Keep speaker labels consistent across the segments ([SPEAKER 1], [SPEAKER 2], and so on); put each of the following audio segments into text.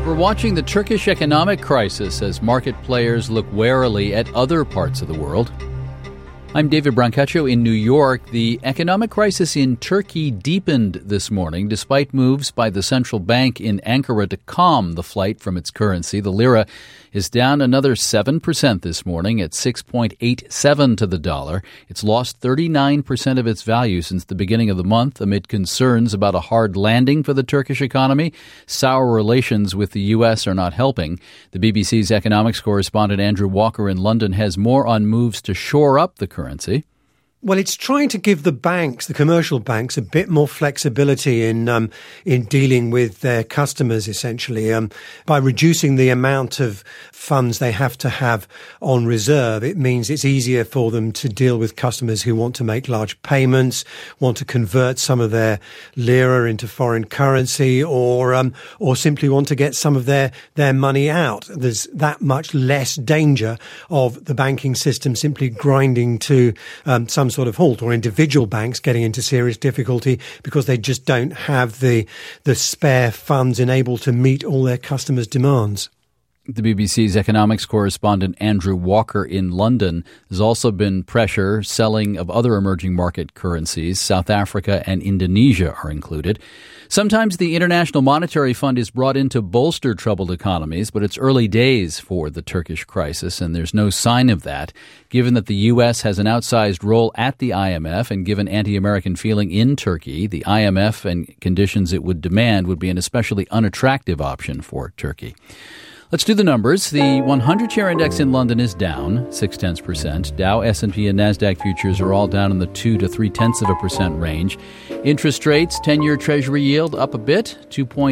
[SPEAKER 1] We're watching the Turkish economic crisis as market players look warily at other parts of the world. I'm David Brancaccio in New York. The economic crisis in Turkey deepened this morning despite moves by the central bank in Ankara to calm the flight from its currency. The lira is down another 7% this morning at 6.87 to the dollar. It's lost 39% of its value since the beginning of the month amid concerns about a hard landing for the Turkish economy. Sour relations with the U.S. are not helping. The BBC's economics correspondent Andrew Walker in London has more on moves to shore up the currency.
[SPEAKER 2] Well, it's trying to give the banks, the commercial banks, a bit more flexibility in dealing with their customers, essentially, by reducing the amount of funds they have to have on reserve. It means it's easier for them to deal with customers who want to make large payments, want to convert some of their lira into foreign currency, or simply want to get some of their money out. There's that much less danger of the banking system simply grinding to some sort of halt, or individual banks getting into serious difficulty because they just don't have the spare funds enabled to meet all their customers' demands.
[SPEAKER 1] The BBC's economics correspondent Andrew Walker in London. There's also been pressure selling of other emerging market currencies. South Africa and Indonesia are included. Sometimes the International Monetary Fund is brought in to bolster troubled economies, but it's early days for the Turkish crisis, and there's no sign of that. Given that the U.S. has an outsized role at the IMF and given anti-American feeling in Turkey, the IMF and conditions it would demand would be an especially unattractive option for Turkey. Let's do the numbers. The 100-share index in London is down 0.6%. Dow, S&P, and NASDAQ futures are all down in the 2 to 0.3% range. Interest rates, 10-year Treasury yield up a bit,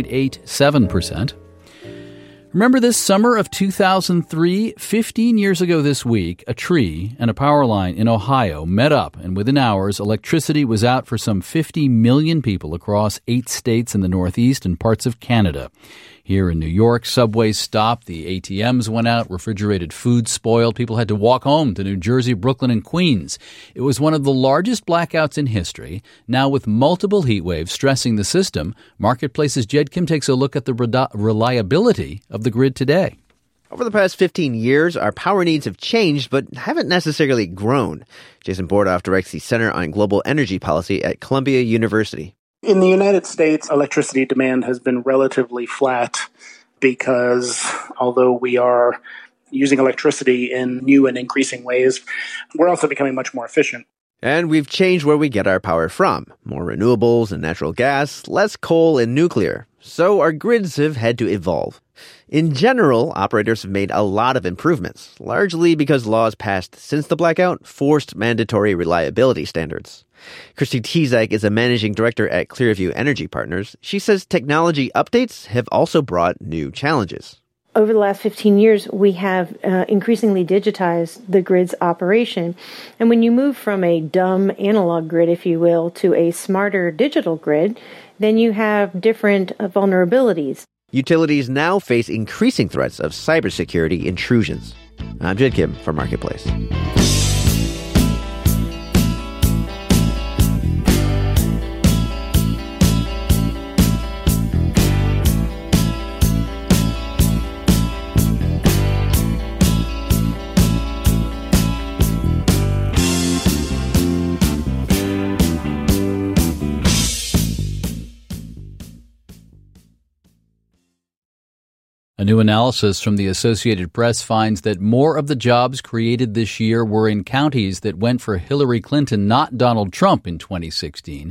[SPEAKER 1] 2.87%. Remember this summer of 2003? 15 years ago this week, a tree and a power line in Ohio met up, and within hours, electricity was out for some 50 million people across 8 states in the Northeast and parts of Canada. Here in New York, subways stopped, the ATMs went out, refrigerated food spoiled. People had to walk home to New Jersey, Brooklyn, and Queens. It was one of the largest blackouts in history. Now, with multiple heat waves stressing the system, Marketplace's Jed Kim takes a look at the reliability of the grid today.
[SPEAKER 3] Over the past 15 years, our power needs have changed, but haven't necessarily grown. Jason Bordoff directs the Center on Global Energy Policy at Columbia University.
[SPEAKER 4] In the United States, electricity demand has been relatively flat because although we are using electricity in new and increasing ways, we're also becoming much more efficient.
[SPEAKER 3] And we've changed where we get our power from. More renewables and natural gas, less coal and nuclear. So our grids have had to evolve. In general, operators have made a lot of improvements, largely because laws passed since the blackout forced mandatory reliability standards. Christy Tezak is a managing director at Clearview Energy Partners. She says technology updates have also brought new challenges.
[SPEAKER 5] Over the last 15 years, we have increasingly digitized the grid's operation. And when you move from a dumb analog grid, if you will, to a smarter digital grid, then you have different vulnerabilities.
[SPEAKER 3] Utilities now face increasing threats of cybersecurity intrusions. I'm Jed Kim for Marketplace.
[SPEAKER 1] A new analysis from the Associated Press finds that more of the jobs created this year were in counties that went for Hillary Clinton, not Donald Trump, in 2016.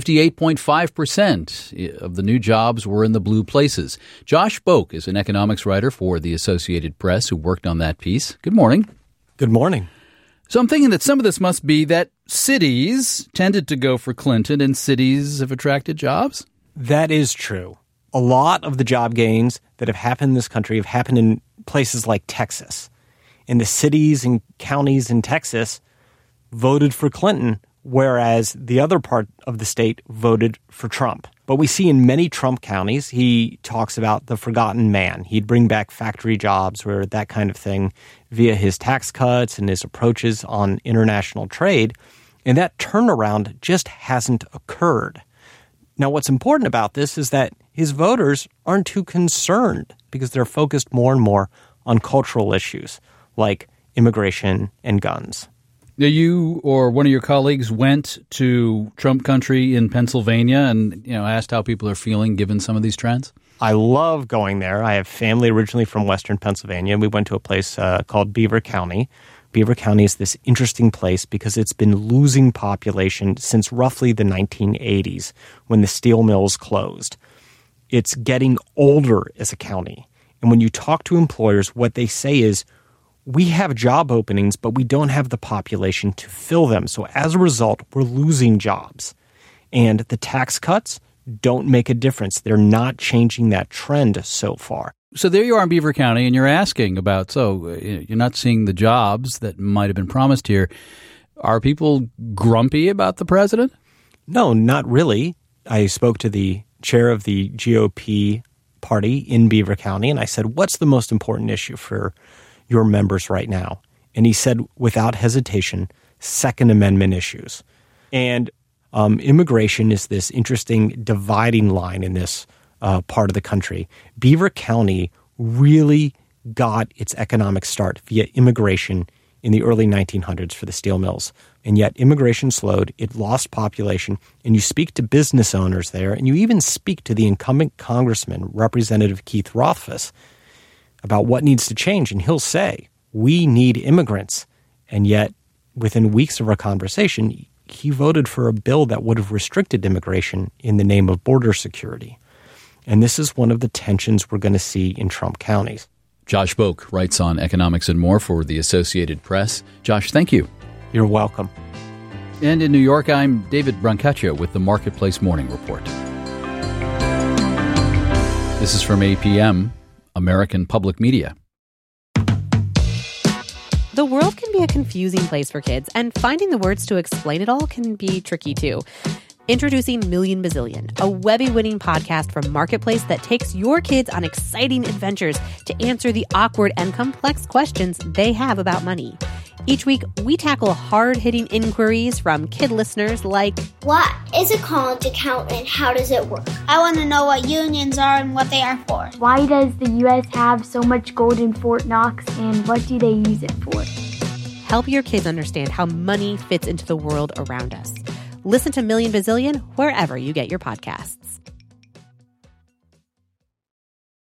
[SPEAKER 1] 58.5% of the new jobs were in the blue places. Josh Boak is an economics writer for the Associated Press who worked on that piece. Good morning.
[SPEAKER 6] Good morning.
[SPEAKER 1] So I'm thinking that some of this must be that cities tended to go for Clinton and cities have attracted jobs?
[SPEAKER 6] That is true. A lot of the job gains that have happened in this country have happened in places like Texas. And the cities and counties in Texas voted for Clinton, whereas the other part of the state voted for Trump. But we see in many Trump counties, he talks about the forgotten man. He'd bring back factory jobs or that kind of thing via his tax cuts and his approaches on international trade. And that turnaround just hasn't occurred. Now, what's important about this is that his voters aren't too concerned because they're focused more and more on cultural issues like immigration and guns.
[SPEAKER 1] Now, you or one of your colleagues went to Trump country in Pennsylvania and asked how people are feeling given some of these trends?
[SPEAKER 6] I love going there. I have family originally from Western Pennsylvania, and we went to a place called Beaver County. Beaver County is this interesting place because it's been losing population since roughly the 1980s when the steel mills closed. It's getting older as a county. And when you talk to employers, what they say is, we have job openings, but we don't have the population to fill them. So as a result, we're losing jobs. And the tax cuts don't make a difference. They're not changing that trend so far.
[SPEAKER 1] So there you are in Beaver County, and you're asking about, you're not seeing the jobs that might have been promised here. Are people grumpy about the president?
[SPEAKER 6] No, not really. I spoke to the chair of the GOP party in Beaver County, and I said, what's the most important issue for your members right now? And he said, without hesitation, Second Amendment issues. And immigration is this interesting dividing line in this part of the country. Beaver County really got its economic start via immigration in the early 1900s for the steel mills. And yet immigration slowed, it lost population, and you speak to business owners there, and you even speak to the incumbent congressman, Representative Keith Rothfuss, about what needs to change. And he'll say, we need immigrants. And yet, within weeks of our conversation, he voted for a bill that would have restricted immigration in the name of border security. And this is one of the tensions we're going to see in Trump counties.
[SPEAKER 1] Josh Boak writes on economics and more for the Associated Press. Josh, thank you.
[SPEAKER 6] You're welcome.
[SPEAKER 1] And in New York, I'm David Brancaccio with the Marketplace Morning Report. This is from APM, American Public Media.
[SPEAKER 7] The world can be a confusing place for kids, and finding the words to explain it all can be tricky too. Introducing Million Bazillion, a Webby-winning podcast from Marketplace that takes your kids on exciting adventures to answer the awkward and complex questions they have about money. Each week, we tackle hard-hitting inquiries from kid listeners like,
[SPEAKER 8] what is a college account and how does it work? I want to know what unions are and what they are for.
[SPEAKER 9] Why does the U.S. have so much gold in Fort Knox and what do they use it for?
[SPEAKER 7] Help your kids understand how money fits into the world around us. Listen to Million Bazillion wherever you get your podcasts.